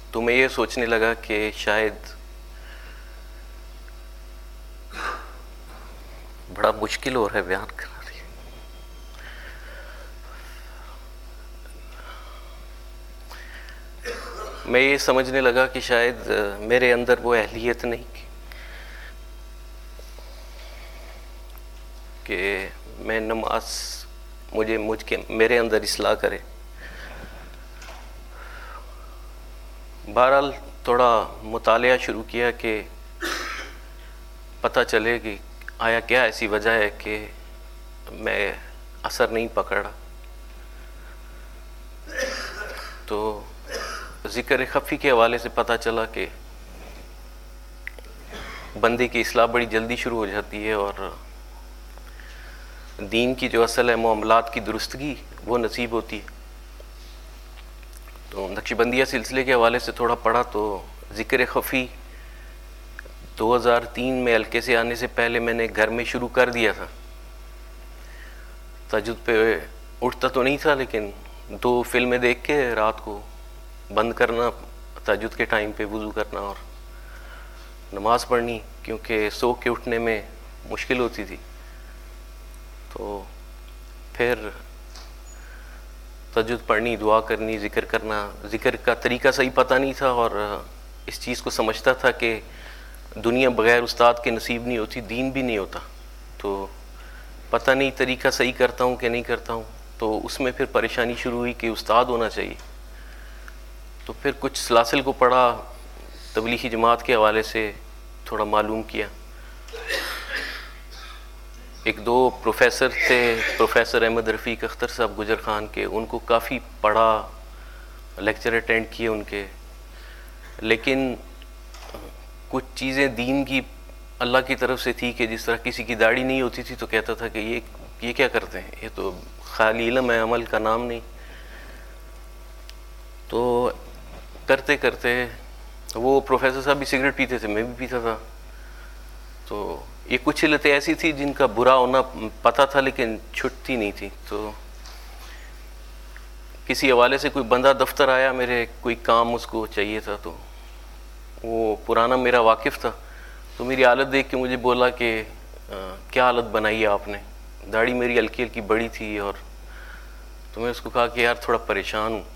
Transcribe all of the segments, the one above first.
تو میں یہ سوچنے لگا کہ شاید بڑا مشکل ہو رہا ہے بیان کرنا. میں یہ سمجھنے لگا کہ شاید میرے اندر وہ اہلیت نہیں کہ میں نماز میرے اندر اصلاح کرے. بہرحال تھوڑا مطالعہ شروع کیا کہ پتہ چلے کہ آیا کیا ایسی وجہ ہے کہ میں اثر نہیں پکڑا. تو ذکر خفی کے حوالے سے پتہ چلا کہ بندے کی اصلاح بڑی جلدی شروع ہو جاتی ہے اور دین کی جو اصل ہے معاملات کی درستگی وہ نصیب ہوتی ہے. تو نقشبندیہ سلسلے کے حوالے سے تھوڑا پڑھا تو ذکر خفی 2003 میں حلقے سے آنے سے پہلے میں نے گھر میں شروع کر دیا تھا. تہجد پہ اٹھتا تو نہیں تھا لیکن 2 فلمیں دیکھ کے رات کو بند کرنا، تہجد کے ٹائم پہ وضو کرنا اور نماز پڑھنی، کیونکہ سو کے اٹھنے میں مشکل ہوتی تھی. تو پھر تہجد پڑھنی، دعا کرنی، ذکر کرنا. ذکر کا طریقہ صحیح پتہ نہیں تھا اور اس چیز کو سمجھتا تھا کہ دنیا بغیر استاد کے نصیب نہیں ہوتی، دین بھی نہیں ہوتا. تو پتہ نہیں طریقہ صحیح کرتا ہوں کہ نہیں کرتا ہوں. تو اس میں پھر پریشانی شروع ہوئی کہ استاد ہونا چاہیے. تو پھر کچھ سلاسل کو پڑھا، تبلیغی جماعت کے حوالے سے تھوڑا معلوم کیا. 1-2 پروفیسر تھے، پروفیسر احمد رفیق اختر صاحب گجر خان کے، ان کو کافی پڑھا، لیکچر اٹینڈ کیے ان کے. لیکن کچھ چیزیں دین کی اللہ کی طرف سے تھی کہ جس طرح کسی کی داڑھی نہیں ہوتی تھی تو کہتا تھا کہ یہ کیا کرتے ہیں، یہ تو خالی علم ہے، عمل کا نام نہیں. تو کرتے کرتے وہ پروفیسر صاحب بھی سگریٹ پیتے تھے، میں بھی پیتا تھا. تو یہ کچھ علتیں ایسی تھی جن کا برا ہونا پتہ تھا لیکن چھٹتی نہیں تھی. تو کسی حوالے سے کوئی بندہ دفتر آیا، میرے کوئی کام اس کو چاہیے تھا، تو وہ پرانا میرا واقف تھا. تو میری حالت دیکھ کے مجھے بولا کہ کیا حالت بنائی ہے آپ نے. داڑھی میری ہلکی ہلکی بڑی تھی اور تو میں اس کو کہا کہ یار تھوڑا پریشان ہوں،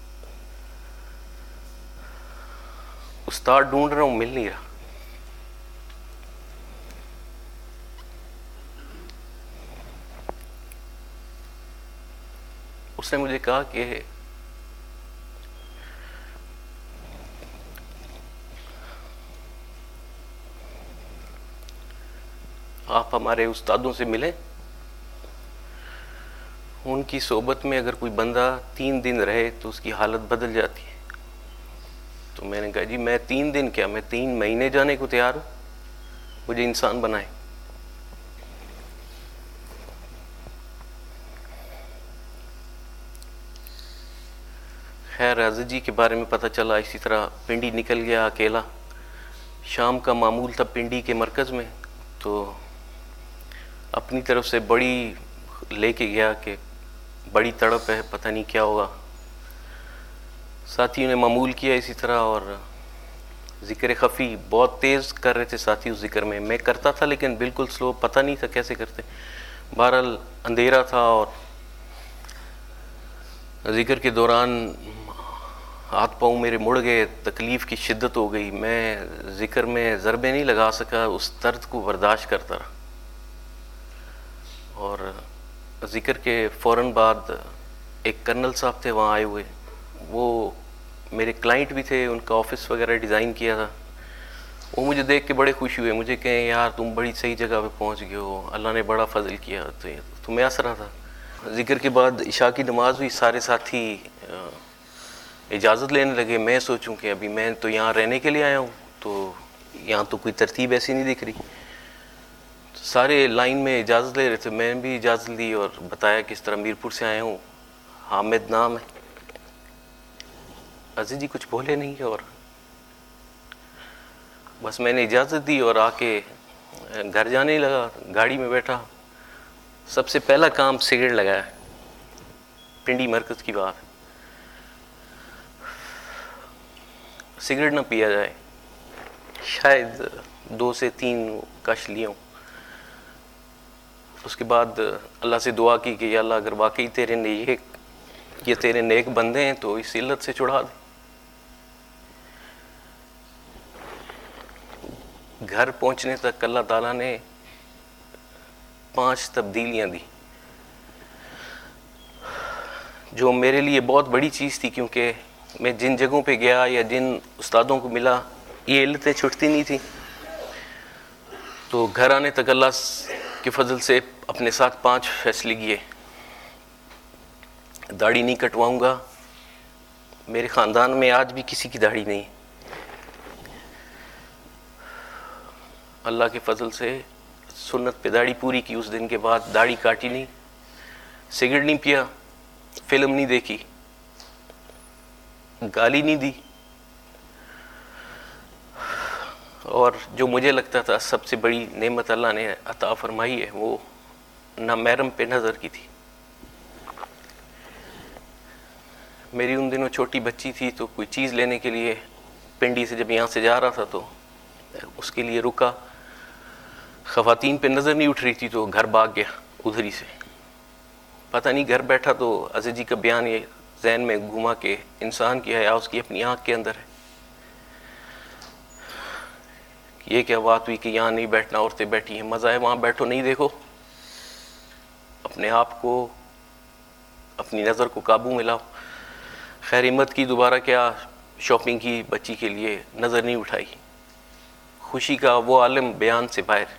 استاد ڈھونڈ رہا ہوں، مل نہیں رہا. اس نے مجھے کہا کہ آپ ہمارے استادوں سے ملیں، ان کی صحبت میں اگر کوئی بندہ 3 دن رہے تو اس کی حالت بدل جاتی ہے. تو میں نے کہا جی میں 3 دن کیا، میں 3 مہینے جانے کو تیار ہوں، مجھے انسان بنائے. خیر حضرت جی کے بارے میں پتہ چلا. اسی طرح پنڈی نکل گیا اکیلا. شام کا معمول تھا پنڈی کے مرکز میں، تو اپنی طرف سے بڑی لے کے گیا کہ بڑی تڑپ ہے، پتہ نہیں کیا ہوگا. ساتھیوں نے معمول کیا اسی طرح اور ذکر خفی بہت تیز کر رہے تھے ساتھی اس ذکر میں. میں کرتا تھا لیکن بالکل سلو، پتہ نہیں تھا کیسے کرتے. بہرحال اندھیرا تھا اور ذکر کے دوران ہاتھ پاؤں میرے مڑ گئے، تکلیف کی شدت ہو گئی. میں ذکر میں ضربیں نہیں لگا سکا، اس درد کو برداشت کرتا رہا. اور ذکر کے فوراً بعد ایک کرنل صاحب تھے وہاں آئے ہوئے، وہ میرے کلائنٹ بھی تھے، ان کا آفس وغیرہ ڈیزائن کیا تھا. وہ مجھے دیکھ کے بڑے خوش ہوئے، مجھے کہیں یار تم بڑی صحیح جگہ پہ پہنچ گئے ہو، اللہ نے بڑا فضل کیا. تو میں ہنس رہا تھا. ذکر کے بعد عشاء کی نماز ہوئی، سارے ساتھی اجازت لینے لگے. میں سوچوں کہ ابھی میں تو یہاں رہنے کے لیے آیا ہوں، تو یہاں تو کوئی ترتیب ایسی نہیں دکھ رہی. سارے لائن میں اجازت لے رہے تھے، میں نے بھی اجازت لی اور بتایا کہ اس طرح میرپور سے آیا ہوں، حامد نام ہے. عزیز جی کچھ بولے نہیں اور بس میں نے اجازت دی اور آ کے گھر جانے لگا. گاڑی میں بیٹھا، سب سے پہلا کام سگریٹ لگایا. پنڈی مرکز کی بات. سگریٹ نہ پیا جائے. شاید 2 سے 3 کش لیے ہوں. اس کے بعد اللہ سے دعا کی کہ یا اللہ اگر واقعی یہ تیرے نیک بندے ہیں تو اس علت سے چھڑا دے. گھر پہنچنے تک اللہ تعالیٰ نے 5 تبدیلیاں دی جو میرے لیے بہت بڑی چیز تھی, کیونکہ میں جن جگہوں پہ گیا یا جن استادوں کو ملا یہ علتیں چھٹتی نہیں تھیں. تو گھر آنے تک اللہ کے فضل سے اپنے ساتھ 5 فیصلے کیے. داڑھی نہیں کٹواؤں گا. میرے خاندان میں آج بھی کسی کی داڑھی نہیں. اللہ کے فضل سے سنت پہ داڑھی پوری کی. اس دن کے بعد داڑھی کاٹی نہیں, سگریٹ نہیں پیا, فلم نہیں دیکھی, گالی نہیں دی, اور جو مجھے لگتا تھا سب سے بڑی نعمت اللہ نے عطا فرمائی ہے وہ نامیرم پہ نظر کی تھی. میری ان دنوں چھوٹی بچی تھی تو کوئی چیز لینے کے لیے پنڈی سے جب یہاں سے جا رہا تھا تو اس کے لیے رکا, خواتین پہ نظر نہیں اٹھ رہی تھی تو گھر بھاگ گیا ادھر ہی سے. پتہ نہیں گھر بیٹھا تو عزیز جی کا بیان یہ ذہن میں گھما کہ انسان کی حیا اس کی اپنی آنکھ کے اندر ہے. یہ کیا بات ہوئی کہ یہاں نہیں بیٹھنا, عورتیں بیٹھی ہیں, مزہ ہے وہاں بیٹھو, نہیں دیکھو. اپنے آپ کو, اپنی نظر کو قابو میں لاؤ. خیر ہمت کی, دوبارہ کیا شاپنگ کی بچی کے لیے, نظر نہیں اٹھائی. خوشی کا وہ عالم بیان سے باہر.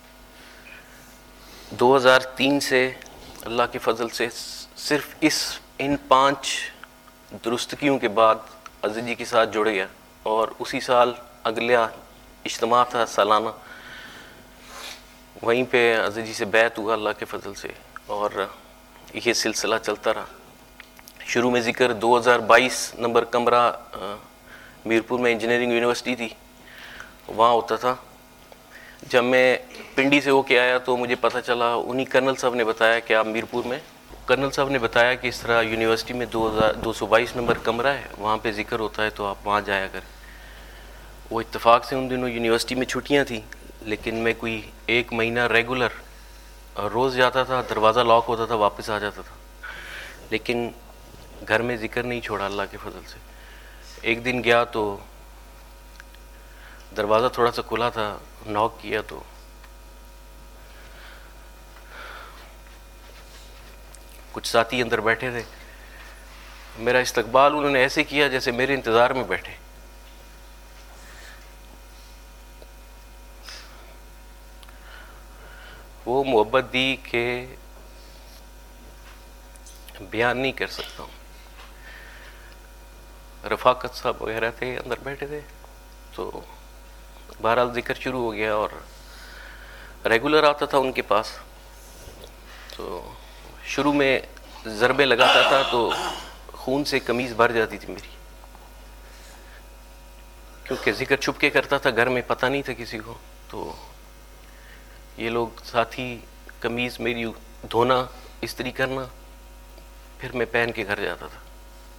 2003 سے اللہ کے فضل سے صرف ان 5 درستگیوں کے بعد عزیز جی کے ساتھ جڑ گیا, اور اسی سال اگلا اجتماع تھا سالانہ, وہیں پہ عزیز جی سے بیعت ہوا اللہ کے فضل سے, اور یہ سلسلہ چلتا رہا. شروع میں ذکر 2022 نمبر کمرہ میرپور میں انجینئرنگ یونیورسٹی تھی, وہاں ہوتا تھا. جب میں پنڈی سے ہو کے آیا تو مجھے پتہ چلا, انہی کرنل صاحب نے بتایا کہ آپ میرپور میں, کرنل صاحب نے بتایا کہ اس طرح یونیورسٹی میں 222 نمبر کمرہ ہے, وہاں پہ ذکر ہوتا ہے تو آپ وہاں جایا کریں. وہ اتفاق سے ان دنوں یونیورسٹی میں چھٹیاں تھیں, لیکن میں کوئی 1 مہینہ ریگولر روز جاتا تھا. دروازہ لاک ہوتا تھا, واپس آ جاتا تھا, لیکن گھر میں ذکر نہیں چھوڑا اللہ کے فضل سے. ایک دن گیا تو دروازہ تھوڑا سا کھلا تھا, ناک کیا تو کچھ ساتھی اندر بیٹھے تھے. میرا استقبال انہوں نے ایسے کیا جیسے میرے انتظار میں بیٹھے. وہ محبت دی کہ بیان نہیں کر سکتا ہوں. رفاقت صاحب وغیرہ تھے اندر بیٹھے تھے, تو بہرحال ذکر شروع ہو گیا, اور ریگولر آتا تھا ان کے پاس. تو شروع میں ضربے لگاتا تھا تو خون سے قمیض بھر جاتی تھی میری, کیونکہ ذکر چھپ کے کرتا تھا, گھر میں پتہ نہیں تھا کسی کو. تو یہ لوگ ساتھی قمیض میری دھونا, استری کرنا, پھر میں پہن کے گھر جاتا تھا.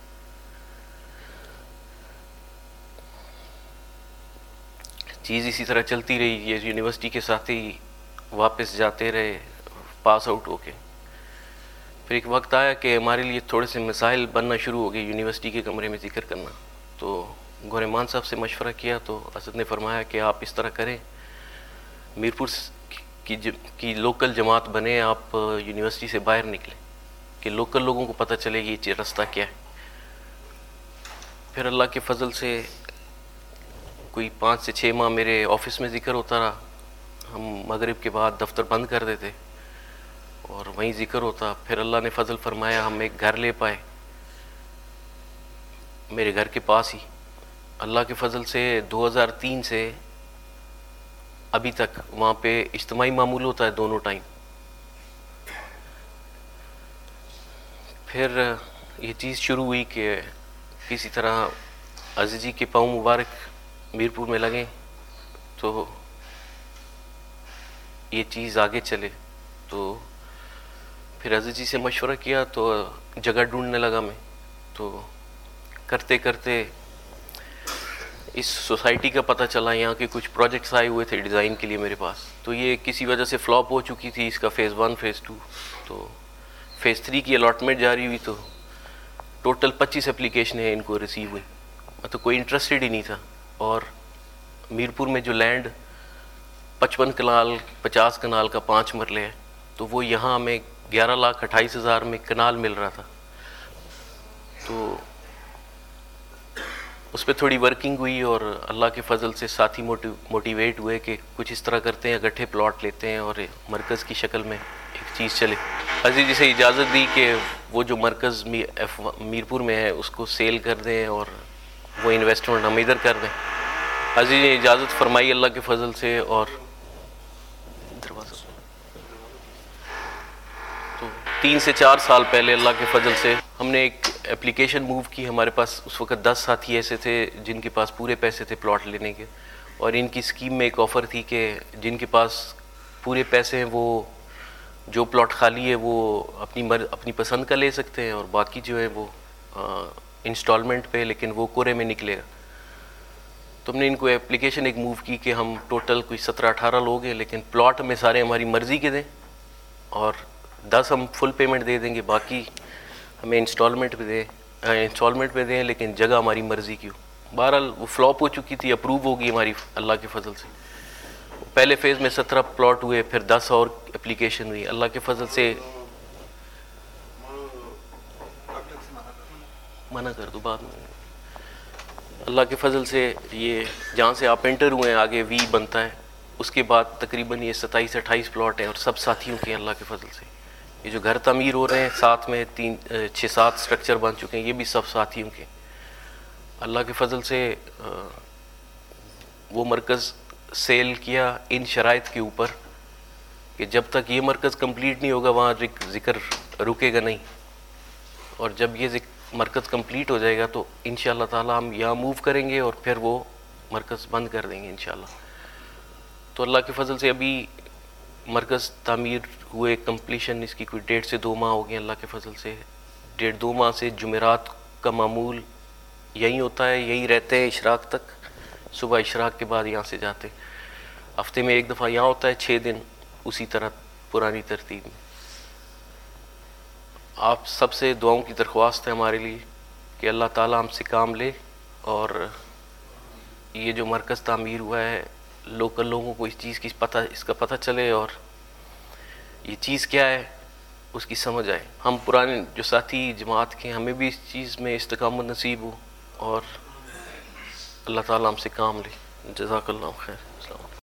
چیز اسی طرح چلتی رہی. یہ یونیورسٹی کے ساتھی واپس جاتے رہے پاس آؤٹ ہو کے. پھر ایک وقت آیا کہ ہمارے لیے تھوڑے سے مسائل بننا شروع ہو گئے یونیورسٹی کے کمرے میں ذکر کرنا. تو گورمان صاحب سے مشورہ کیا تو اسد نے فرمایا کہ آپ اس طرح کریں, میرپور کی لوکل جماعت بنے, آپ یونیورسٹی سے باہر نکلیں کہ لوکل لوگوں کو پتہ چلے کہ یہ رستہ کیا ہے. پھر اللہ کے فضل سے کوئی 5 سے 6 ماہ میرے آفس میں ذکر ہوتا رہا. ہم مغرب کے بعد دفتر بند کر دیتے اور وہیں ذکر ہوتا. پھر اللہ نے فضل فرمایا, ہم ایک گھر لے پائے میرے گھر کے پاس ہی. اللہ کے فضل سے 2003 سے ابھی تک وہاں پہ اجتماعی معمول ہوتا ہے دونوں ٹائم. پھر یہ چیز شروع ہوئی کہ کسی طرح عزیز جی کے پاؤں مبارک میرپور میں لگیں تو یہ چیز آگے چلے. تو پھر عزیز جی سے مشورہ کیا تو جگہ ڈھونڈنے لگا میں. تو کرتے کرتے اس سوسائٹی کا پتہ چلا، یہاں کے کچھ پروجیکٹس آئے ہوئے تھے ڈیزائن کے لیے میرے پاس، تو یہ کسی وجہ سے فلاپ ہو چکی تھی اس کا فیز 1 فیز 2، تو فیز 3 کی الاٹمنٹ جاری ہوئی تو ٹوٹل 25 اپلیکیشنیں ان کو ریسیو ہوئی، مطلب کوئی انٹرسٹڈ ہی نہیں تھا. اور میرپور میں جو لینڈ 55 کنال 50 کنال کا 5 مرلے ہے، تو وہ یہاں ہمیں 11,28,000 میں کنال مل رہا تھا. تو اس پہ تھوڑی ورکنگ ہوئی اور اللہ کے فضل سے ساتھی موٹیویٹ ہوئے کہ کچھ اس طرح کرتے ہیں، اکٹھے پلاٹ لیتے ہیں اور مرکز کی شکل میں ایک چیز چلے. عزیز جی سے اجازت دی کہ وہ جو مرکز میرپور میں ہے اس کو سیل کر دیں اور وہ انویسٹمنٹ ہم ادھر کر دیں. عزیز نے اجازت فرمائی اللہ کے فضل سے، اور دروازہ تو 3 سے 4 سال پہلے اللہ کے فضل سے ہم نے ایک اپلیکیشن موو کی. ہمارے پاس اس وقت 10 ساتھی ایسے تھے جن کے پاس پورے پیسے تھے پلاٹ لینے کے، اور ان کی اسکیم میں ایک آفر تھی کہ جن کے پاس پورے پیسے ہیں وہ جو پلاٹ خالی ہے وہ اپنی پسند کا لے سکتے ہیں، اور باقی جو ہے وہ انسٹالمنٹ پہ، لیکن وہ کورے میں نکلے گا. تو ہم نے ان کو اپلیکیشن ایک موو کی کہ ہم ٹوٹل کوئی 17-18 لوگ ہیں، لیکن پلاٹ ہمیں سارے ہماری مرضی کے دیں، اور 10 ہم فل پیمنٹ دے دیں گے، باقی ہمیں انسٹالمنٹ پہ دیں لیکن جگہ ہماری مرضی کی ہو. بہرحال وہ فلاپ ہو چکی تھی، اپروو ہوگی ہماری اللہ کے فضل سے. پہلے فیز میں 17 پلاٹ ہوئے، پھر 10 اور اپلیکیشن ہوئی. اللہ کے فضل سے منع کر دو بعد میں. اللہ کے فضل سے یہ جہاں سے آپ انٹر ہوئے ہیں آگے وی بنتا ہے، اس کے بعد تقریباً یہ 27-28 پلاٹ ہیں، اور سب ساتھیوں کے ہیں اللہ کے فضل سے. یہ جو گھر تعمیر ہو رہے ہیں ساتھ میں 6-7 سٹرکچر بن چکے ہیں، یہ بھی سب ساتھیوں کے. اللہ کے فضل سے وہ مرکز سیل کیا ان شرائط کے اوپر کہ جب تک یہ مرکز کمپلیٹ نہیں ہوگا وہاں ذکر رکے گا نہیں، اور جب یہ مرکز کمپلیٹ ہو جائے گا تو انشاءاللہ تعالی ہم یہاں موو کریں گے اور پھر وہ مرکز بند کر دیں گے انشاءاللہ. تو اللہ کے فضل سے ابھی مرکز تعمیر ہوئے کمپلیشن اس کی کوئی 1.5 سے 2 ماہ ہو گئے. اللہ کے فضل سے 1.5-2 ماہ سے جمعرات کا معمول یہیں ہوتا ہے، یہیں رہتے ہیں اشراق تک. صبح اشراق کے بعد یہاں سے جاتے، ہفتے میں 1 دفعہ یہاں ہوتا ہے، 6 دن اسی طرح پرانی ترتیب میں. آپ سب سے دعاؤں کی درخواست ہے ہمارے لیے کہ اللہ تعالیٰ ہم سے کام لے، اور یہ جو مرکز تعمیر ہوا ہے لوکل لوگوں کو اس کا پتہ چلے، اور یہ چیز کیا ہے اس کی سمجھ آئے. ہم پرانے جو ساتھی جماعت کے ہمیں بھی اس چیز میں استقامت نصیب ہو، اور اللہ تعالیٰ ہم سے کام لے. جزاک اللہ خیر. السلام.